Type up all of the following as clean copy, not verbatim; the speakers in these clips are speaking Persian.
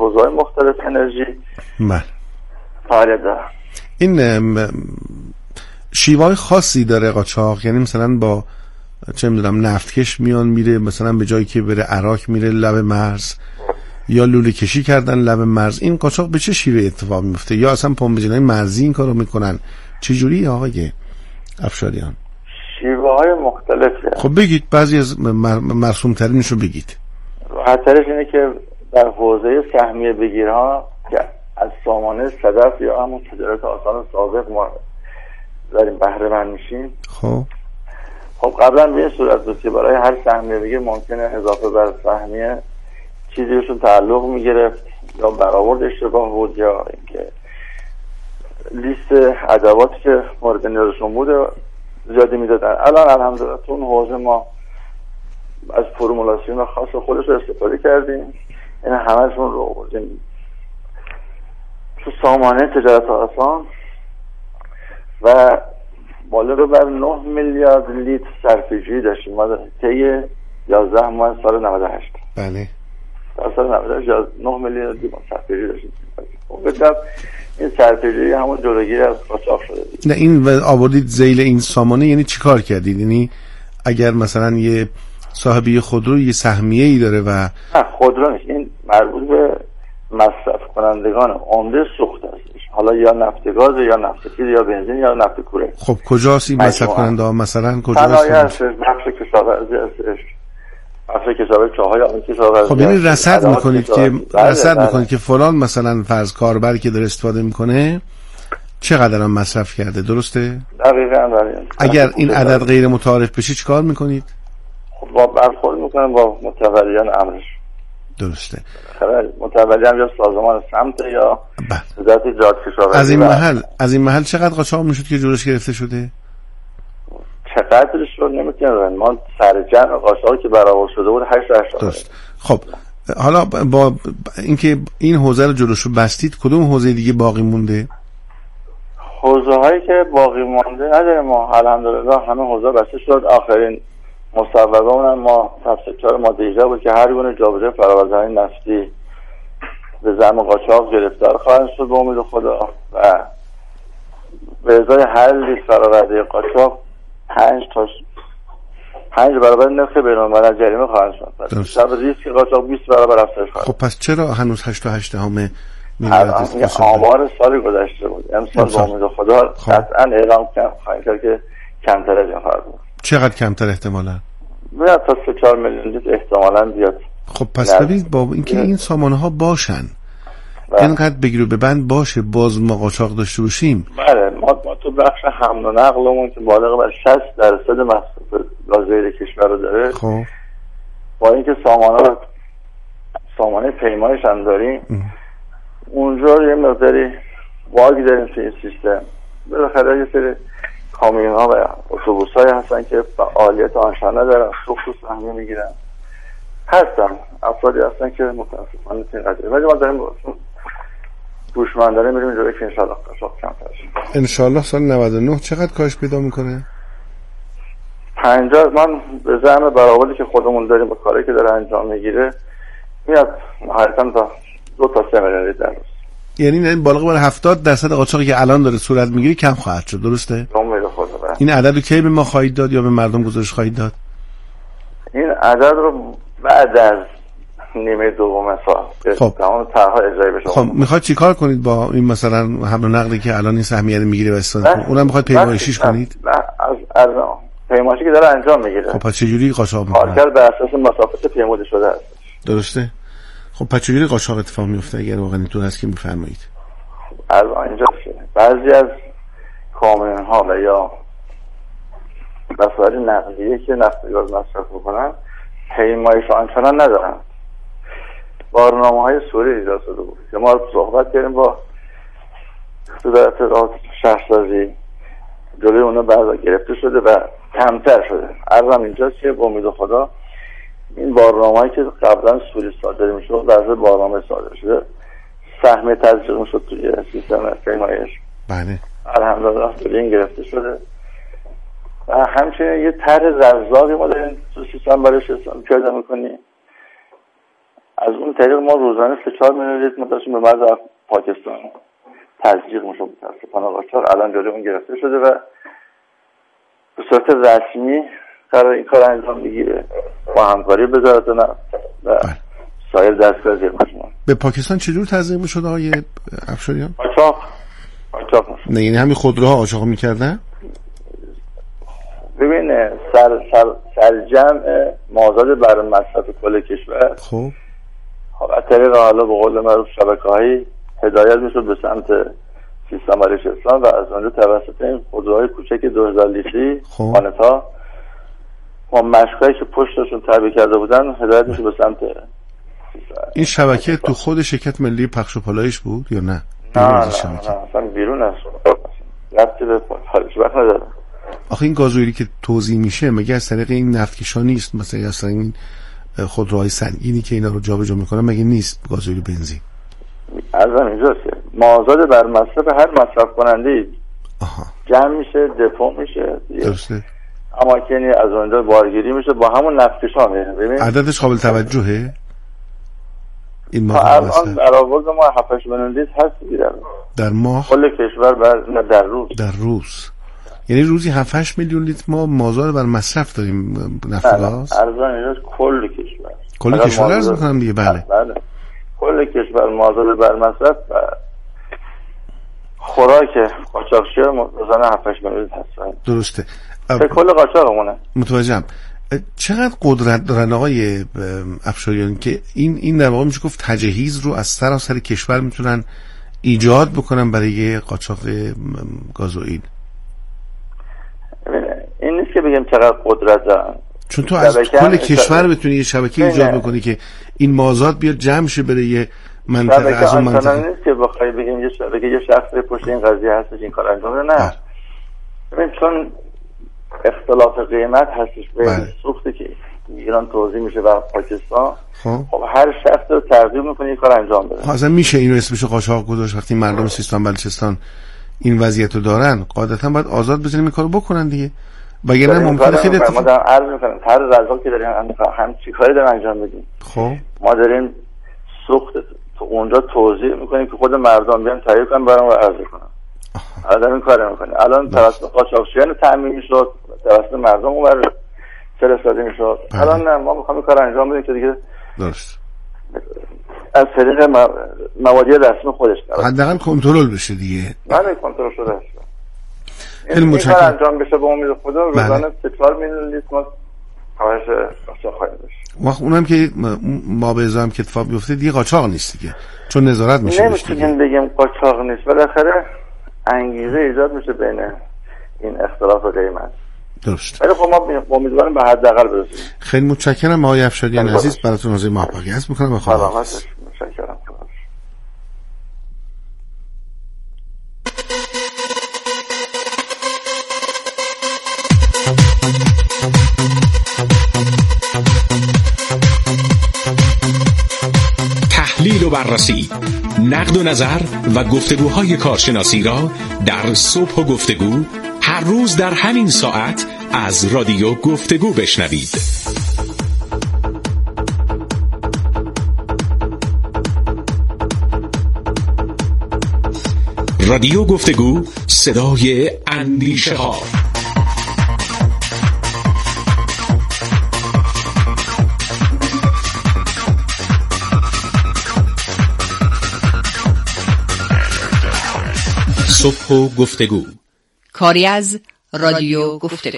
حوزه‌های مختلف انرژی فعالیت دارن. این شیوه‌های خاصی داره قاچاق؟ یعنی مثلا با چه میدونم نفتکش میان میره مثلا به جایی که بره عراق میره لب مرز، یا لوله کشی کردن لب مرز، این قاچاق به چه شیوه اتفاق میفته؟ یا اصلا پمپاژنای مرزی این کارو میکنن؟ چه جوری آقای افشاریان؟ شیوه‌های مختلفه. خب بگید بعضی از مرسوم ترینشو بگید. راحت‌ترش اینه که در حوزه سهمیه بگیرها که از سامانه صدف یا همون تجارت آسان سابق ما داریم بهره مند میشیم. خب قبلا به این صورت بود که برای هر سهمیه بگیر ممکنه اضافه بر سهمیه چیزی بهشون تعلق میگرفت یا برآورد اشتباه بود یا اینکه لیست ادواتی که مورد نیازشون بود زیادی میدادن. الان الحمدلله تو اون حوزه ما از فرمولاسیون خاص خودش رو استفاده کردیم، این همه‌شون رو آوردیم تو سامانه تجارت آسان و بالغ بر 9 میلیارد لیتر صرفه‌جویی داشتیم ما طی 11 ماه سال 98. بله. در سال 98 9 میلیارد لیتر صرفه‌جویی داشتیم. بگم این صرفه‌جویی همون جلوگیری از قاچاق شده. نه این آوردید ذیل این سامانه یعنی چیکار کردید؟ یعنی اگر مثلا یه صاحبی خودرو یه سهمیه‌ای داره و نه خودرو نیست، این مربوط به مصرف کنندگان عمده سوخت هستش، حالا یا نفت گاز یا نفت تیز یا بنزین یا نفت کوره. خب کجاست این مصرف کننده ها؟ مثلا کجاست؟ صنایع هستش، بخش کشاورزی هستش، بخش کشاورزی چاهای آبی کشاورزی. خب یعنی رصد میکنید که فلان مثلا فرض کاربری که داره استفاده میکنه چقدر هم مصرف کرده، درسته؟ دقیقاً. اگر این عدد غیر متعارف بشه چیکار میکنید؟ خب با برخورد میکنن با متولیان امرش. درسته. متولی هم یا سازمان سمت یا وزارت جهاد کشاورزی. از این محل چقدر قاچاق میشد که جلوش گرفته شده؟ چقدرش رو نمیتونم، ما سر جمع قاچاقی که برآورد شده بود 8 درست. خب حالا با اینکه این حوزه رو جلوشو بستید کدوم حوزه دیگه باقی مونده؟ حوزه هایی که باقی مونده نداره ما الحمدلله همه حوزه بسته شد. آخرین مصوبه اونم ما تفسیر ماده 18 بود که هر گونه جابجایی فرآوردهای نفتی به زعم قاچاق گرفتار خواهند شد به امید خدا و به ازای هر لیتر فرآورده قاچاق 5 برابر نرخ بین‌الملل جریمه خواهند شد. شب ریسک قاچاق 20 برابر افزایش خواهد. خب پس چرا هنوز 8.8 میلیارد آمار سال گذشته بود؟ امسال به امید خدا قطعا اعلام خواهیم کرد که کمتر از این خواهد بود. چقدر کمتر احتمالاً؟ میاد تا 3-4 میلیون لیتر احتمالاً بیاد. خب پس ببینید با اینکه این سامانه ها باشن اینقدر بگیرو به بند باشه باز ما قاچاق داشته باشیم. بله ما تو بخش حمل و نقلمون که بالغ بر 60% مصرف گازوئیل کشور رو داره. خب با اینکه سامانه پیمایش هم داریم اونجا یه مقداری باگ داریم توی این سیستم. بالاخره یه سری کامیون ها و اتوبوس های هستن که فعالیت آنشان ندارن، سوخت و سهمیه میگیرن. هستن افرادی هستن که متاسفانه این قضیه، ولی ما داریم گوشمندانه میریم جلوی که انشالله قاچاق کمتر شه. انشالله سال 99 چقدر کاهش پیدا میکنه؟ 50 من به زعم برآوردی که خودمون داریم با کاری که داره انجام میگیره میاد نهایتاً تا 2 تا 3 میلیون لیتر در روز. یعنی بالغ بر 70% قاچاقی که الان داره صورت میگیره کم خواهد شد، درسته؟ امید خدا. این عدد رو کی به ما خواهید داد یا به مردم گزارش خواهید داد؟ این عدد رو بعد از نیمه دوم سال خب تمام طرح‌ها اجرایی بشه. خب میخواد چیکار کنید با این مثلا حمل و نقلی که الان این سهمیه رو میگیره و استفاده کنه؟ اونم میخواد پیمایشیش کنید؟ از پیمایشی که داره انجام میگیره. خب پس چجوری قاچاق میکنه؟ کارگر بر اساس مسافت پیموده شده است. درسته؟ خب پس چجوری قاچاق اتفاق میفته اگر واقعا اینطور هست که میفرمایید؟ از اینجا بعضی از کامیون ها و یا وسایل نقلیه که نفت گاز مصرف میکنن پیمایش آنچنان ندارن. بارنامه‌های سوری ایجاد شده بود که ما صحبت کردیم با وزارت راه شهرسازی، جلوی اونا بعضا گرفته شده و کمتر شده. عرضم اینجاست که با امید خدا این بارنامه‌ای که قبلا سوری صادر میشد بعضی بارنامه صادر شده سهم تزریق میشد توی سیستم پیمایش. بله الحمدلله این گرفته شده و همچنین یه طرح رزاقی ما داریم تو سیستم برای پیاده میکنیم. از اون طریق ما روزانه 3-4 میلیون لیتر داشتیم به مرز پاکستان تزریق میشه. متاسفانه قاچاق الان جلوی اون گرفته شده و به صورت رسمی قرار این کار انجام بگیره با همکاری وزارت نفت و سایر دستگاه زیر مجموعه. به پاکستان چجور تزریق میشد آقای افشاریان؟ قاچاق میشد. نه یعنی همین خودروها قاچاق میکردن؟ ببین سرجمع مازاد برای مصرف کل کشور خب از طریق حالا به قول معروف شبکه‌هایی هدایت میشد به سمت سیستان بلوچستان و از اونجا توسط این خودروهای کوچک 2000 لیتری وانتا و مشکایی که پشتشون تعبیه کرده بودن هدایت میشد به سمت این شبکه تو خود شرکت ملی پخش و پالایش بود یا نه؟ نه اصلا بیرون است. ربطی به پالایش وقت نداره. آخه این گازوئیلی که توزیع میشه مگه از طریق این نفتکشا نیست؟ مثلا از طریق این خودروهای سنگینی که اینا رو جابجا میکنن مگه نیست گازوئیل بنزین؟ ارزم اینجاست مازاد بر مصرف هر مصرف کننده جمع میشه دفع میشه درسته. اماکنی از اونجا بارگیری میشه با همون نفتکشا میره. ببین عددش قابل توجهه این ماه الان برآورد ما 7-8 میلیون لیتر هست در ماه کل کشور در روز یعنی روزی 7-8 میلیون لیتر ما مازاد بر مصرف داریم نفت گاز. ارزان اینجاست کل کشور عرض میکنم دیگه. بله کل کشور مازاد بر مصرف و خوراک قاچاقچی‌ها روزانه 7-8 میلیون لیتر هست. درسته. کل قاچاقمونه. متوجهم. چقدر قدرت دارن آقای افشاریان که این در واقع میشه گفت تجهیز رو از سراسر کشور میتونن ایجاد بکنن برای قاچاق گازوئیل؟ این نیست که بگم چقدر قدرت دارن، چون تو از کل کشور بتونی یه شبکه ایجاد بکنی که این مازاد بیاد جمع شه بره یه منطقه از اون منطقه. نیست که بخوای بگیم یه شبکه یه شخص پشت این قضیه هستش این کار انجام بده. نه ببین چون اختلاف قیمت هستش بین سوختی که ایران توزیع میشه و پاکستان، خب هر شخص رو ترغیب میکنه این کار انجام بده. اصلا میشه اینو اسمشو قاچاق گذاشت وقتی مردم سیستان بلوچستان این وضعیت رو دارن قاعدتا باید آزاد بزنیم این کارو بکنن دیگه، وگرنه ممکنه خیلی ما داریم عرض میکنیم هر رزاق که داریم هم چی کاری داریم انجام بدیم. خب ما داریم سوخت تو اونجا توزیع میکنیم که خود مردم بیان تهیه کنن برام و عرضه کنن. الان این کار میکنیم. الان توسط قاچاقچیان تامین میشد، توسط مردم اون فرستاده میشد. الان نه، ما میخوایم این کار انجام بدیم که دیگه درست از طریق موادی رسمی خودش حداقل کنترل بشه دیگه. بله کنترل شده است. این کار انجام بشه به امید خدا روزانه 4 میلیون لیتر ما کاهش قاچاق خواهیم داشت. وقت اونم که ما به ازام که اتفاق بیفته دیگه قاچاق نیست دیگه، چون نظارت میشه. نمیتونیم بگیم قاچاق نیست، بالاخره انگیزه ایجاد میشه بین این اختلاف قیمت. درست. ولی خب ما امیدواریم به حداقل برسیم. خیلی متشکرم آقای افشاریان عزیز، براتون آرزوی موفقیت میکنم. سلامت. متشکرم. تحلیل و بررسی، نقد و نظر و گفتگوهای کارشناسی را در صبح و گفتگو هر روز در همین ساعت از رادیو گفتگو بشنوید. رادیو گفتگو، صدای اندیشه ها. صبح و گفتگو، کاری از رادیو گفتگو.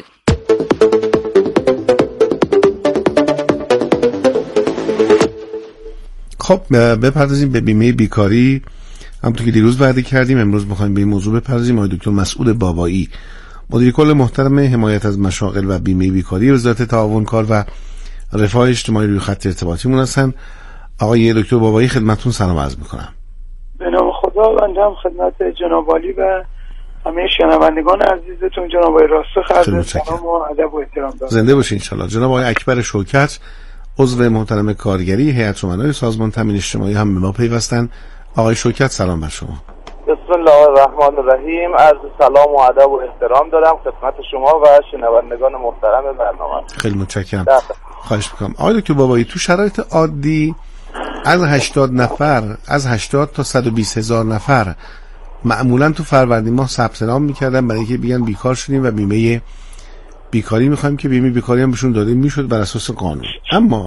خب بپردازیم به بیمه بیکاری. همونطور که دیروز وعده کردیم امروز می‌خوایم به این موضوع بپردازیم. آقای دکتر مسعود بابایی، مدیر کل محترم حمایت از مشاغل و بیمه بیکاری وزارت تعاون کار و رفاه اجتماعی روی خط ارتباطیمون هستن. آقای دکتر بابایی خدمتتون سلام عرض می‌کنم. به نام خدا بنده هم خدمت جناب عالی و همه شنوندگان عزیزتون جناب آقای راسخ عرض سلام و ادب و احترام دارم. زنده باشین ان شاءالله. جناب آقای اکبر شوکت، عضو محترم کارگری هیئت امنای سازمان تامین اجتماعی هم به ما پیوستن. آقای شوکت سلام بر شما. بسم الله الرحمن الرحیم. عرض سلام و ادب و احترام دارم خدمت شما و شنوندگان محترم برنامه. خیلی متشکرم. خواهش می‌کنم. آقای دکتر بابایی، تو شرایط عادی از 80 تا 120 هزار نفر معمولا تو فروردین ماه ثبت نام میکردن برای اینکه بگن بیکار شدیم و بیمه بیکاری میخوایم که بیمه بیکاری هم بهشون داده میشد بر اساس قانون. اما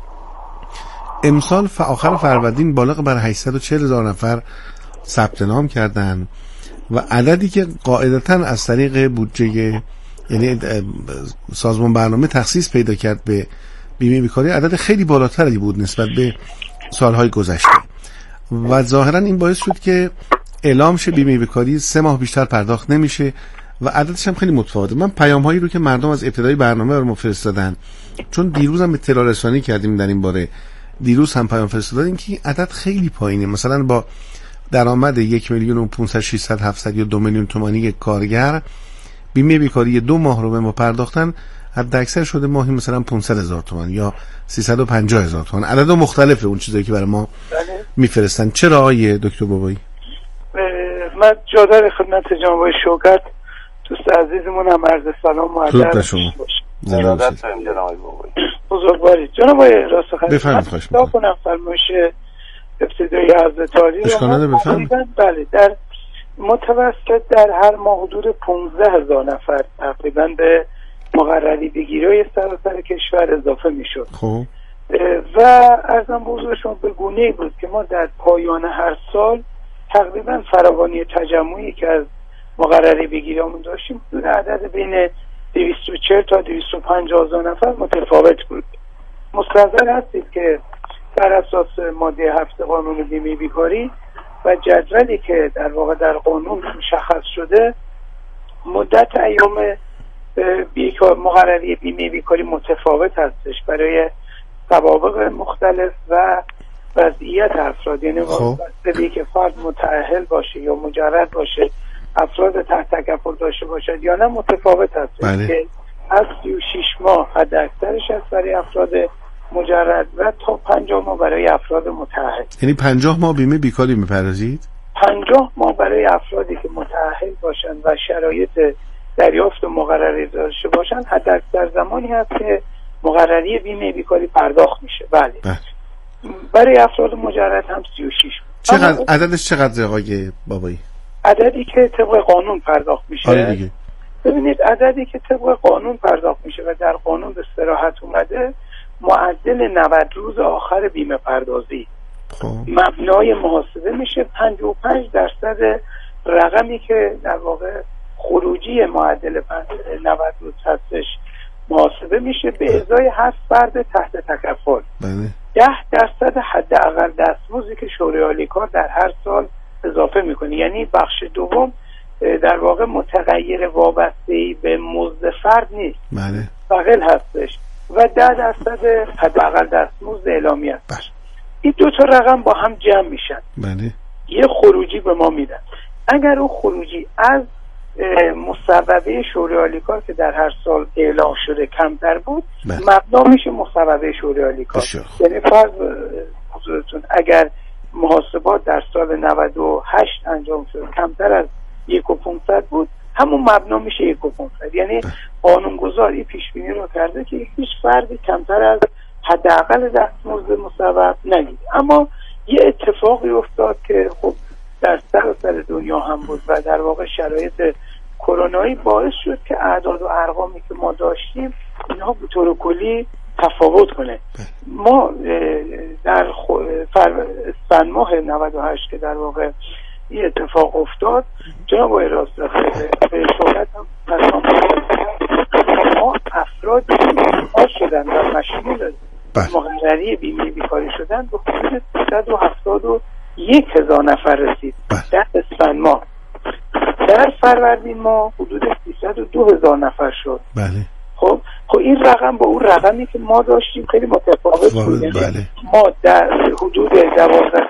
امسال آخر فروردین بالغ بر 840 هزار نفر ثبت نام کردن و عددی که قاعدتاً از طریق بودجه یعنی سازمان برنامه تخصیص پیدا کرد به بیمه بیکاری عدد خیلی بالاتری بود نسبت به سالهای گذشته و ظاهراً این باعث شد که اعلام شه بیمه بیکاری 3 ماه بیشتر پرداخت نمیشه و عددش هم خیلی متفاوته. من پیام‌هایی رو که مردم از ابتدای برنامه برام فرستادن، چون دیروز هم اطلاع رسانی کردیم در این باره، دیروز هم پیام فرستادیم که عدد خیلی پایینه. مثلا با درآمد 1,500,000-600,000-700 یا 2 میلیون تومانی کارگر بیمه بیکاری 2 ماه رو به ما پرداختن، حد اکثر شده ماهی مثلا 500,000 تومان یا 350,000 تومان. عدد مختلفه اون چیزایی که برای ما میفرستن. چرا آقای دکتر بابایی؟ من جادار خدمت جناب شوکت دوست عزیزمون هم عرض سلام و ادب به شما. زندگیت داریم جناب بابایی. بزرگواری جناب راسخ بفرمایید. خواهش می‌کنم. کنم فرمایش ابتدایی عرض تاریخ رو. بله، در متوسط در هر ماه حدود 15,000 نفر تقریبا به مقرری بگیری سراسر کشور اضافه میشد. خب و ارزم به حضور شما به گونه‌ای بود که ما در پایان هر سال تقریبا فراوانی تجمعی که از مقرری بگیریمون داشتیم حدود عدد بین 240 تا 250,000 نفر متفاوت بود. مستحضر هستید که بر اساس ماده 7 قانون بیمه بیکاری و جدولی که در واقع در قانون مشخص شده، مدت ایام مقرری بیمه بیکاری متفاوت هستش برای سوابق مختلف و وضعیت افراد. یعنی واسه که فرد متأهل باشه یا مجرد باشه، افراد تحت تکفل داشته باشد یا نه، متفاوت هست. که از 36 ماه حد اکثرش است برای افراد مجرد و تا 50 ماه برای افراد متأهل. یعنی 50 ماه بیمه بیکاری میپردازید؟ 50 ماه برای افرادی که متأهل باشند و شرایط دریافت مقرری داشته باشند حد اکثر زمانی هست که مقرری بیمه بیکاری پرداخت میشه. بله. برای افراد مجرد هم 36. چقدر عددش چقدر آقای بابایی؟ عددی که طبق قانون پرداخت میشه. آره دیگه. ببینید عددی که طبق قانون پرداخت میشه و در قانون به صراحت اومده، معدل 90 روز آخر بیمه پردازی مبنای محاسبه میشه 55% رقمی که در واقع خروجی معدل 90 روز هستش محاسبه میشه به ازای 7 فرد تحت تکفل. 10% حداقل دستمزدی که شورای عالی کار در هر سال اضافه میکنه. یعنی بخش دوم در واقع متغیر وابسته‌ای به مزد فرد نیست، مستقل هستش و 10% حداقل دستمزد اعلامی هست. این دو تا رقم با هم جمع میشن، یه خروجی به ما میدن. اگر اون خروجی از مصوبه شورای عالی کار که در هر سال اعلام شده کمتر بود، مبنا میشه مصوبه شورای عالی کار. یعنی فرض حضورتون اگر محاسبات در سال 98 انجام شد کمتر از 1,500 بود، همون مبنا میشه 1,500. یعنی قانونگذار پیش بینی رو کرده که هیچ فردی کمتر از حداقل دستمزد مصوب نگیره. اما یه اتفاقی افتاد که خب در سراسر دنیا هم بود و در واقع شرایط کرونایی باعث شد که اعداد و ارقامی که ما داشتیم اینها به طور کلی تفاوت کنه. ما در اسفند ماه 98 که در واقع این اتفاق افتاد، جناب آقای راسخ به شهرت هم ما افرادی که شدن و مشمول مقرری بیمه بیکاری شدن به حدود 371,000 نفر رسید در اسفند ماه. در فروردین ماه حدود 302,000 نفر شد. خب این رقم با اون رقمی که ما داشتیم خیلی متفاوت بود. ما در حدود 12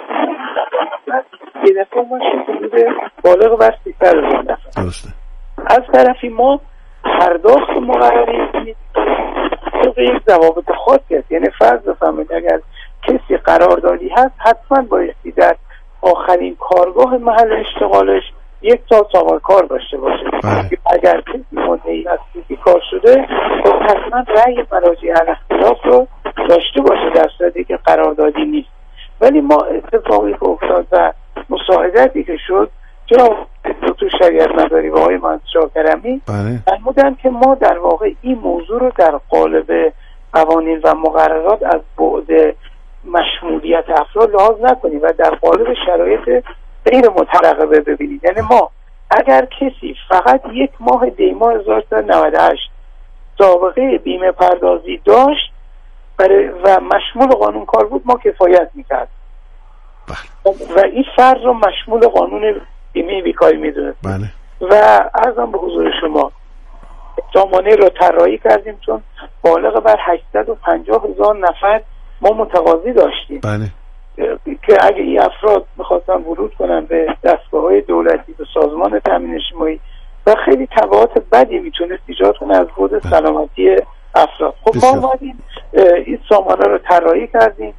یه دفعه ما حدود بالغ بر 300,000 نفر. از طرفی ما پرداخت مقرری طبق یک ضوابط خاصی هست. یعنی فرض بفرمایید اگر کسی قراردادی هست حتما بایستی در آخرین کارگاه محل اشتغالش 1 سال سابقه کار داشته باشه. اگر کسی مدعی از کار شده خب حتما رأی مراجع الاختلاف رو داشته باشه در صورتی که قراردادی نیست. ولی ما اتفاقی که افتاد و مساعدتی که شد، جناب دکتر شریعت مداری و آقای مهندس شاکرمی فرمودن که ما در واقع این موضوع رو در قالب قوانین و مقررات از بعد مشمولیت افراد لحاظ نکنیم و در قالب شرایط غیر مترقبه ببینید. یعنی ما اگر کسی فقط 1 ماه دی‌ماه 1398 سابقه بیمه پردازی داشت و مشمول قانون کار بود، ما کفایت میکرد و این فرد رو مشمول قانون بیمه بیکاری میدونست. و عرضم به حضور شما سامانه رو طراحی کردیم چون بالغ بر 850,000 نفر ما متقاضی داشتیم که اگه این افراد میخواستن ورود کنن به دستگاه‌های دولتی، به سازمان تامین اجتماعی و خیلی تبعات بدی میتونست ایجاد کنه از بعد سلامتی افراد. خب ما اومدیم این سامانه رو طراحی کردیم.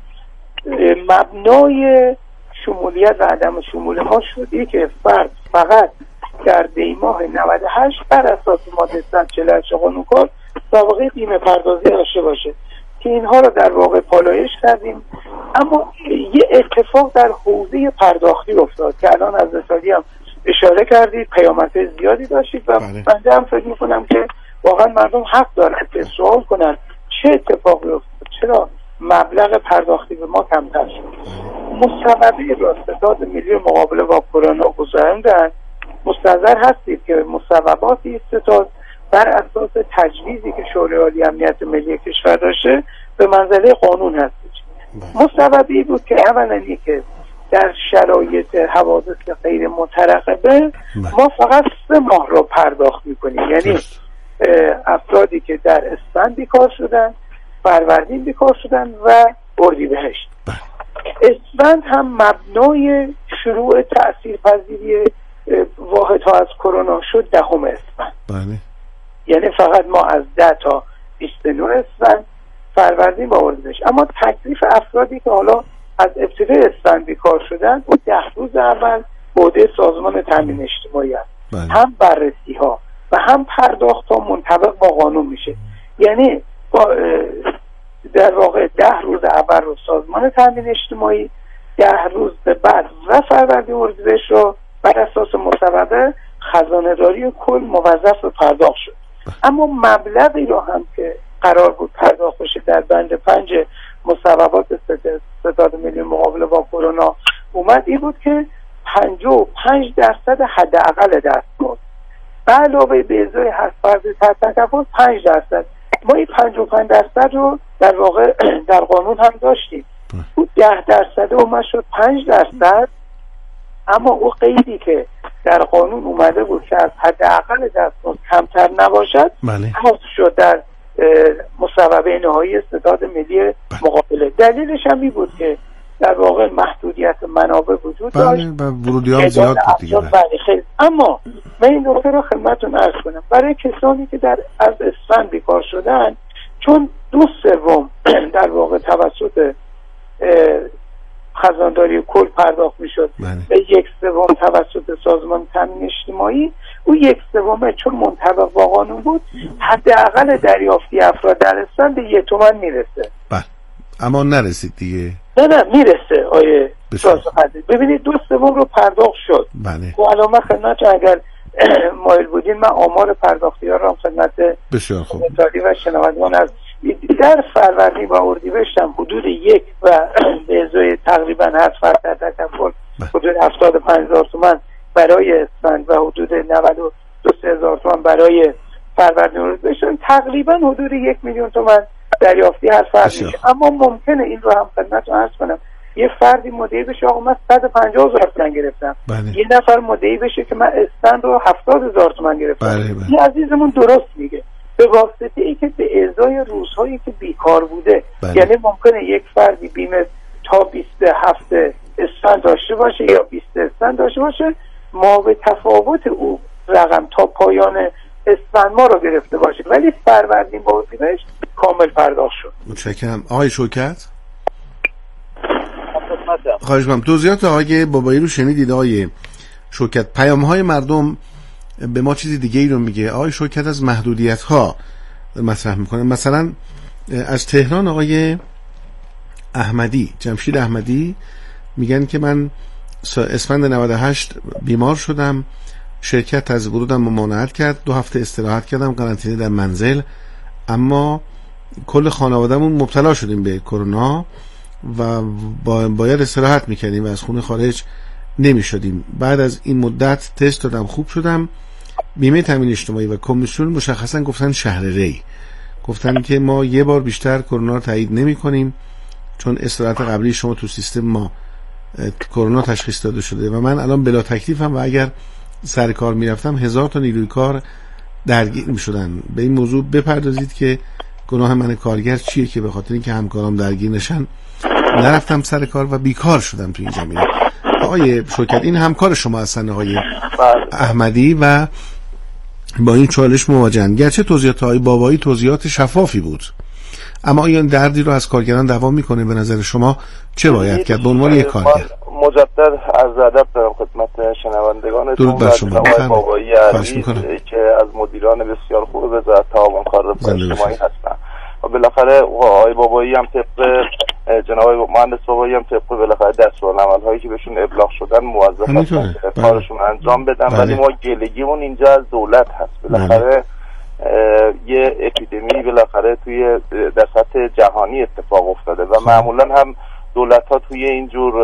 مبنای شمولیت و عدم شمول ما شدی که فرد فقط در دی‌ماه 98 بر اساس ماده 148 قانون کار سابقه بیمه پردازی داشته باشه که اینها رو در واقع پالایش کردیم. اما یه اتفاق در حوزه پرداختی افتاد که الان از رسالی هم اشاره کردید، پیامدهای زیادی داشتید و من هم فکر میکنم که واقعا مردم حق دارن که سوال کنن چه اتفاقی افتاد، چرا مبلغ پرداختی به ما کمتر شد. مصوبه را ستاد ملی مقابله با کرونا گذراندن. مستحضر هستید که مصوبات این ستاد بر اساس تجویزی که شورای عالی امنیت ملی کشور داشته به منزله قانون هست. مصوبه‌ای بود که اولا که در شرایط حوادث غیر مترقبه ما فقط 3 ماه رو پرداخت میکنیم. یعنی افرادی که در اسفند بیکار شدن، فروردین بیکار شدن و اردیبهشت. اسفند هم مبنای شروع تأثیرپذیری واحدها از کرونا شد 10 اسفند. یعنی فقط ما از 10 تا 29 اسفند فروردین با اردیبهشت. اما تکلیف افرادی که حالا از ابتدای اسفند بیکار شدن و 10 روز اول بوده سازمان تامین اجتماعی است. هم بررسی ها و هم پرداخت ها منطبق با قانون میشه. یعنی در واقع 10 روز اول رو سازمان تامین اجتماعی، 10 روز به بعد و فروردین اردیبهشت رو بر اساس مصوبه خزانه داری کل موظف به پرداخت شد. اما مبلغی رو هم که قرار بود پرداخت بشه در بند 5 مصوبات ستاد ملی مقابله با کرونا اومد این بود که 55% حداقل دستمزد به علاوه به ازای هر فرد تحت تکفل 5%. ما این 55% رو در واقع در قانون هم داشتیم. اون 10% اومد شد 5%. اما او قیدی که در قانون اومده بود که از حداقل دستمزد کمتر نباشد حذف شد در مصوبه نهایی ستاد ملی مقابله. دلیلش هم این بود که در واقع محدودیت منابع وجود داشت و ورودی ها زیاد بود دیگه. اما من این نکته رو خدمتتون عرض کنم برای کسانی که از اسفند بیکار شدن، چون 2/3 در واقع توسط خزانداری کل پرداخت میشد به 1/3 توسط سازمان تامین اجتماعی، او 1/3 چون منطبق با قانون بود حداقل دریافتی افراد در اسفند به 1 تومن میرسه. اما نرسید دیگه. نه میرسه آیه ببینید 2/3 رو پرداخت شد. و علامه خدمت اگر مایل بودین من آمار پرداختی ها رو خدمت بسیار خوب و شنوندگان از در فروردین و اردیبهشت هم حدود 1 و به ازای تقریبا هر فرد در تکفل حدود 75,000 تومان برای اسفند و حدود 92,000 تومان برای فروردین و اردیبهشت تقریبا حدود 1,000,000 تومان دریافتی هر فرد میشه. اما ممکنه این رو هم خدمتتون عرض کنم یه فردی مدعی بشه آقا من 150,000 تومان گرفتم، یه نفر مدعی بشه که من اسفند رو 70,000 تومان گرفتم. این عزیزمون درست میگه به واسطه ای که به ازای روزهایی که بیکار بوده. یعنی ممکنه یک فردی بیمه تا 27 اسفند داشته باشه یا 20 اسفند داشته باشه، ما به تفاوت او رقم تا پایان اسفند ما رو گرفته باشه، ولی فروردین با اردیبهشت کامل پرداخت شد. متشکرم. آقای شوکت خواهش می‌کنم توضیحات آقای بابایی رو شنیدید. آقای شوکت پیام‌های مردم به ما چیزی دیگه ای رو میگه. آقای شوکت از محدودیت‌ها مطرح میکنه. مثلا از تهران آقای احمدی، جمشید احمدی میگن که من اسفند 98 بیمار شدم، شرکت از ورودم ممانعت کرد، 2 هفته استراحت کردم، قرنطینه در منزل، اما کل خانوادهمون مبتلا شدیم به کرونا و باید استراحت میکردیم و از خونه خارج نمیشدیم. بعد از این مدت تست دادم، خوب شدم. بیمه تامین اجتماعی و کمیسیون مشخصا گفتن شهر ری، گفتن که ما یه بار بیشتر کرونا رو تایید نمی کنیم چون استراحت قبلی شما تو سیستم ما کرونا تشخیص داده شده و من الان بلا تکلیفم و اگر سر کار میرفتم 1000 تا نیروی کار درگیر میشدن. به این موضوع بپردازید که گناه من کارگر چیه که به خاطر اینکه همکارام درگیر نشن نرفتم سر کار و بیکار شدم تو این زمینه. آقای شوکت، این همکار شما هستن آقای احمدی و با این چالش مواجهن. گرچه توضیحات آقای بابایی توضیحات شفافی بود، اما این دردی رو از کارگران دوام میکنه. به نظر شما چه باید کرد به عنوان یک کارگر؟ مجدد عرض ادب دارم خدمت شنوندگان درود بر شما. آقای بابایی عزیز که از مدیران بسیار خوب وزارت تعاون کار اجتماعی هستن و بالاخره آقای بابایی هم طبق جناب مهندس بابایی هم طبق بالاخره دستورالعمل هایی که بهشون ابلاغ شدن موظف هستن کارشون انجام بدن. ولی ما گلگیمون اینجا از دولت هست. بالاخره یه اپیدمی بالاخره توی در سطح جهانی اتفاق افتاده و معمولا هم دولت ها توی اینجور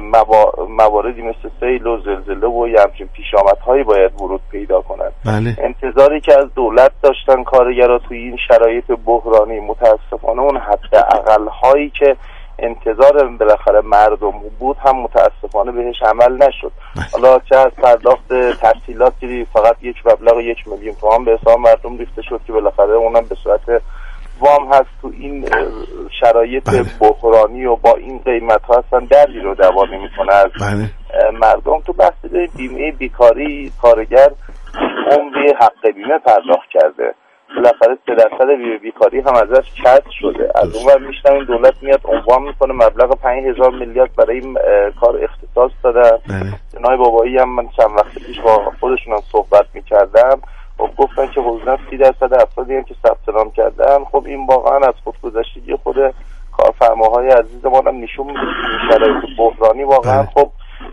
مواردی مثل سیل و زلزله و همچین پیشامدهایی باید ورود پیدا کنند. بله. انتظاری که از دولت داشتن کارگرها توی این شرایط بحرانی متاسفانه اون حداقل هایی که انتظار بالاخره مردم بود هم متاسفانه بهش عمل نشد. حالا چه از پرداخت تحصیلاتی فقط یک مبلغ 1 میلیون تومان به حساب مردم ریخته شد که بالاخره اونم به صورت وام هست. تو این شرایط بحرانی و با این قیمت ها هستن دردی رو دوا نمی‌کنه از مردم. تو بحث بیمه بیکاری کارگر عمری حق بیمه پرداخت کرده، بالاخره 3% بیمه بیکاری هم ازش کسر شده. از اون ور میشنم دولت میاد عنوان میکنه مبلغ 5000 میلیارد برای این کار اختصاص دادن. جناب بابایی هم من چند وقت پیش با خودشون هم صحبت میکردم و گفتن که حدوداً 30% افرادی هم که ثبت نام کردن. خب این واقعا از خودگذشتگی خود کارفرماهای عزیزمون هم نشون میده که شرایط بحرانی واقعا خب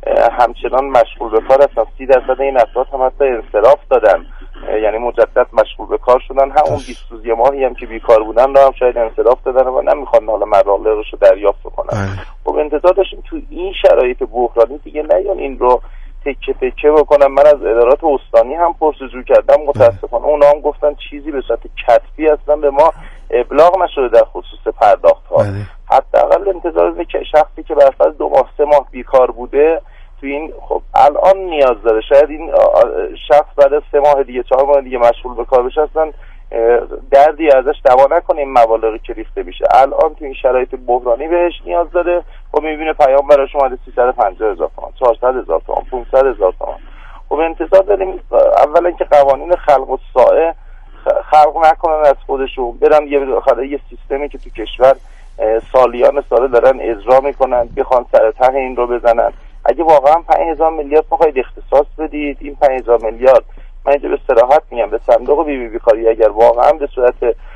همچنان مشغول به کار هستن. 30% این افراد هم حتی انصراف دادن، یعنی مجدد مشغول به کار شدن. همون 20 ماهی هم که بیکار بودن رو هم شاید انصراف دادن و نمیخوان حالا مبالغش رو دریافت کنن. خب انتظار داشتیم تو این شرایط بحرانی دیگه نیان این رو تکه تکه بکنم. من از ادارات استانی هم پرسجو کردم، متاسفانه اونا هم گفتن چیزی به صورت کتبی اصلا به ما ابلاغ نشده در خصوص پرداخت ها. حداقل انتظار به شخصی که بر فرض 2 ماه 3 ماه بیکار بوده تو این خب الان نیاز داره، شاید این شخص بعد از 3 ماه دیگه 4 ماه دیگه مشغول به کار بشه اصلا دردی ازش دوا نکنه این مبالغی که ریخته میشه. الان تو این شرایط بحرانی بهش نیاز داره و میبینه پیام برای شما 350,000 تومان، 400,000 تومان، 500,000 تومان. خب انتظار داریم اولا که قوانین خلق و سائه خلق نکنن از خودشون، برن یه سیستمی که تو کشور سالیان ساله دارن اجرا میکنن بخوان سر ته این رو بزنن. اگه واقعا 5000 میلیارد میخواید اختصاص بدید، این 5000 میلیارد من اینجا به صراحت میگم به صندوق بیمه بیکاری اگر واقعا به صورت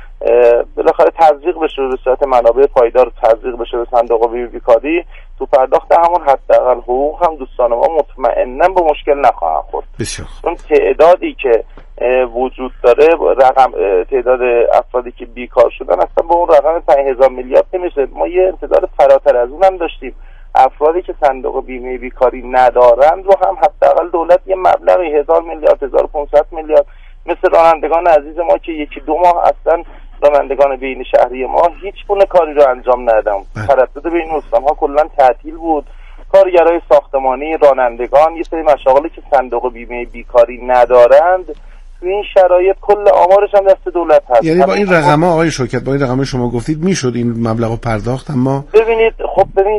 بالاخره تزریق بشه، به صورت منابع پایدار تزریق بشه به صندوق بیمه بیکاری، تو پرداخت همون حداقل حقوق هم دوستان ما مطمئنا به مشکل نخواهند خورد. اون تعدادی که وجود داره، رقم تعداد افرادی که بیکار شدن اصلا به اون رقم 5000 میلیارد نمیشه. ما یه انتظار فراتر از اون هم داشتیم. افرادی که صندوق بیمه بیکاری ندارند رو هم حداقل دولت یه مبلغی 1000 میلیارد 1500 میلیارد مثل رانندگان عزیز ما که 1-2 ماه اصلا رانندگان بین شهری ما هیچ گونه کاری رو انجام ندادن. تردد بین استان‌ها کلا تعطیل بود. کارگرای ساختمانی، رانندگان، یه سری مشاغلی که صندوق بیمه بیکاری ندارند تو این شرایط کل آمارش هم دست دولت هست. یعنی با این رقم‌ها آقای شوکت، با این رقم شما گفتید میشد این مبلغو پرداخت، اما ببینید خب ببین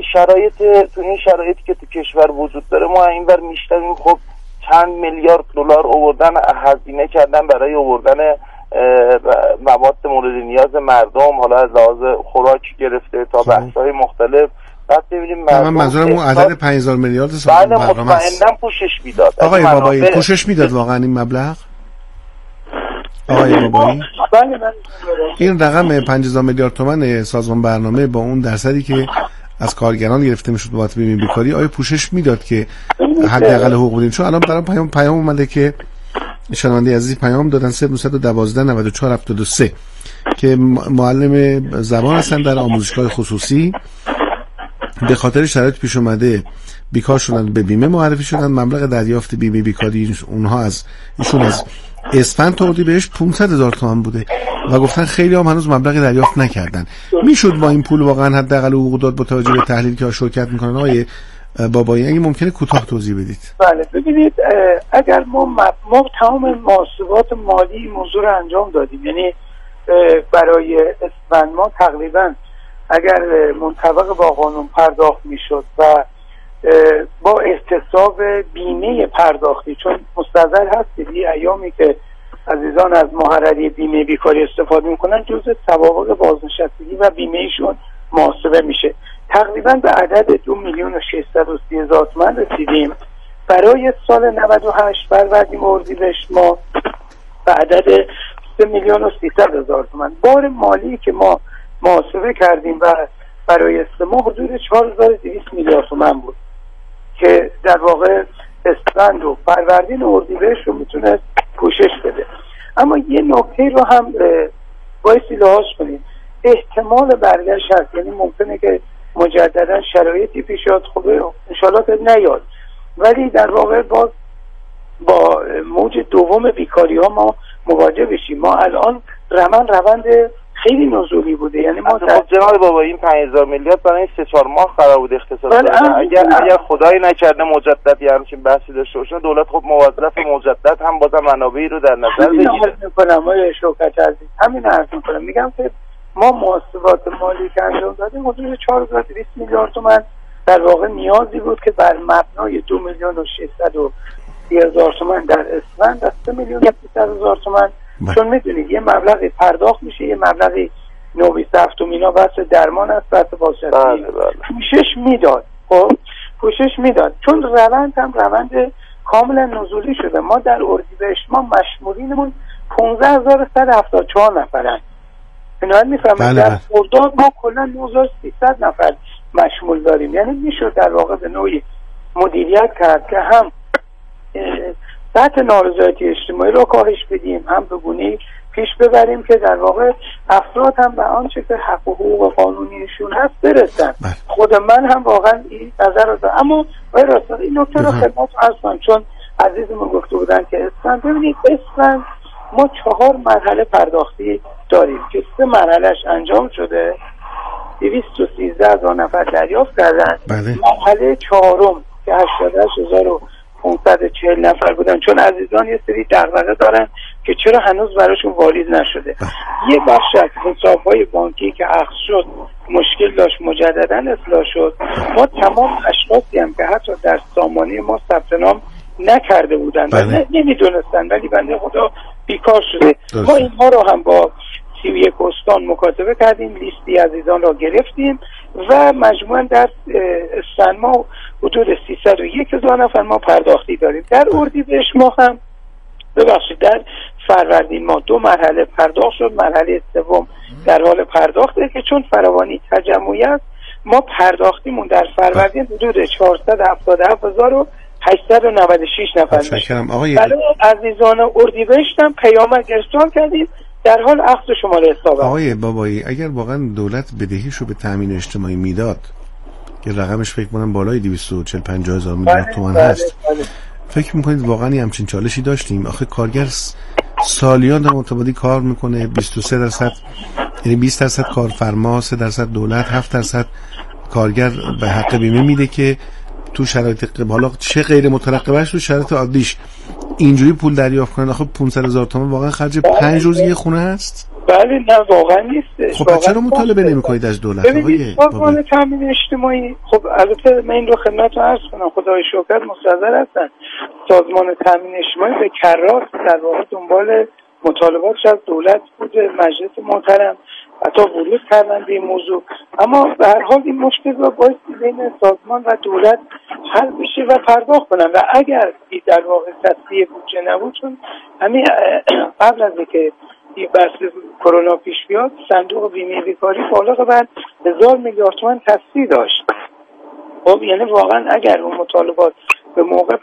تو این شرایطی که تو کشور وجود داره ما اینور میشتیم خب چند میلیارد دلار آوردن هزینه کردن برای آوردن مواد مورد نیاز مردم، حالا از لحاظ خوراک گرفته تا بحث‌های مختلف. بعد ببینیم من منظورم اون عدد 5000 میلیارد سال برنامه است. مطمئناً پوشش میداد. آقای بابایی پوشش میداد واقعا این مبلغ؟ آقای بابایی این رقم 5000 میلیارد تومان سازمان برنامه با اون درصدی که از کارگران گرفته میشد بابت بیمه بیکاری، آیا پوشش میداد که حداقل حقوق بدیم؟ چون الان برام پیام اومده که شنونده عزیز پیام دادن 012-94-74-73 که معلم زبان هستن در آموزشگاه خصوصی، به خاطر شرایط پیش اومده بیکار شدن، به بیمه معرفی شدن. مبلغ دریافت بیمه بیکاری اونها از اسفند تا اردیبهشت 500,000 تومان بوده و گفتن خیلی هم هنوز مبلغ دریافت نکردن. میشد با این پول واقعا حداقل حقوق داد با توجه به تحلیلی که شرکت میکنن؟ آقای بابایی اگه ممکنه کوتاه توضیح بدید. بله ببینید، اگر ما تمام محاسبات مالی موضوع رو انجام دادیم، یعنی برای اسفند ما تقریبا اگر منطبق با قانون پرداخت میشد و با احتساب بیمه پرداختی، چون مستحضر هستید این ایامی که عزیزان از محرری بیمه بیکاری استفاده میکنن جزء سوابق بازنشستگی و بیمه ایشون محاسبه میشه، تقریبا به عدد 2,630,000 تومان رسیدیم. برای سال 98 فروردین اردیبهشت ما به عدد 3,300,000 تومان. بار مالی که ما محاسبه کردیم و برای 3 ماه حدود 4,200 میلیارد تومان بود که در واقع اسفند و فروردین اردیبهشت رو میتونه پوشش بده. اما یه نکته رو هم بایستی لحاظ کنیم، احتمال برگشت هست، یعنی ممکنه که مجددا شرایطی پیش بیاد، خب انشالله که نیاد، ولی در واقع باز با موج دوم بیکاری ها ما مواجه بشیم. ما الان روند خیلی نزولی بوده، یعنی ما جناب بابا این 5,000 میلیارد برای 3-4 ماه قرار بود اختصاص بشه. اگر خدای نکرده مجدد یه همچین بحثی داشته باشه، دولت خب موظف مجدد هم بازم منابعی رو در نظر بگیره. آقای شوکت عزیز همین عرض می‌کنم، میگم که ما محاسبات مالی که انجام دادیم حدود 4,200 میلیارد تومان در واقع نیازی بود که بر مبنای 2,630,000 تومان در اسفند از 3,300,000 تومان، چون میدونید یه مبلغی پرداخت میشه، یه مبلغی نوبیس هفتمینا بحث درمان است، بحث بازنشستگی پوشش میداد. چون روند کاملا نزولی شده. ما در اردیبهشت ما مشمولینمون 15,174 نفرن، اینا میفهمید. در خرداد ما کلا 9,300 نفر مشمول داریم. یعنی میشه در واقع به نوعی مدیریت کرد که هم سطح نارضایتی اجتماعی رو کاهش بدیم، هم به گونه‌ای پیش ببریم که در واقع افراد هم به آنچه که حق و حقوق قانونیشون هست برسن. خود من هم واقعا این نظر رو دارم. اما راست این نکته رو خدمت عرض کنم، چون عزیزمون گفته بودن که اسفند، ببینید اسفند ما 4 مرحله پرداختی داریم که 3 مرحلهش انجام شده، 213,000 نفر دریافت کردن. مرحله 4 که 88,540 نفر بودن، چون عزیزان یه سری دغدغه دارن که چرا هنوز براشون واریز نشده. یه بخش از حساب‌های بانکی که اخذ شد مشکل داشت، مجددا اصلاح شد. ما تمام اشخاصی هم که حتی در سامانه ما ثبت نام نکرده بودن و نمیدونستن، ولی بنده خدا بیکار شده. ما اینها رو هم با 31 استان مکاتبه کردیم، لیستی عزیزان را گرفتیم و مجموعاً در اسفند ما حدود 301,000 نفر ما پرداختی داریم. در اردیبهشت ما هم در فروردین ما 2 مرحله پرداخت شد، مرحله سوم در حال پرداخته که چون فراوانی تجمعی است ما پرداختیمون در فروردین حدود 477,896 نفر میشه. برای عزیزان اردیبهشت هم پیامک ارسال کردیم در حال اخذ شماره حساب. آقای بابایی اگر واقعا دولت بدهیشو به تامین اجتماعی میداد که رقمش فکر کنم بالای 240-50,000 میلیارد تومان هست، فکر میکنید واقعا همچین چالشی داشتیم؟ آخه کارگر سالیان در متبادی کار میکنه، 23%، یعنی 20% کارفرما، 3% دولت، 7% کارگر به حق بیمه میده که تو شرایط حالا چه غیر مترقبهش تو شرایط عادیش اینجوری پول دریافت کنن. آخه 500,000 تومان واقعا خرج 5 روز یه خونه است؟ بله نه واقعا نیست. خب چرا مطالبه نمی‌کنید از دولت؟ ببینید سازمان تامین اجتماعی، خب البته من این رو خدمتتون عرض کنم، خدای شکر مستحضر هستن سازمان تامین اجتماعی به کرات در واقع دنبال مطالباتش از دولت بود، مجلس محترم حتی ورود کردن به این موضوع، اما به هر حال این مشکل رو باید بین سازمان و دولت حل بشه و پرداخت کنن. و اگر در واقع تصفیه بودجه نبود، چون همین قبل از اینکه بحث کرونا پیش بیاد، صندوق بیمه بیکاری بالغ بر 1000 میلیارد تومان تصدیق داشت. خب یعنی واقعا اگر اون مطالبات به موقع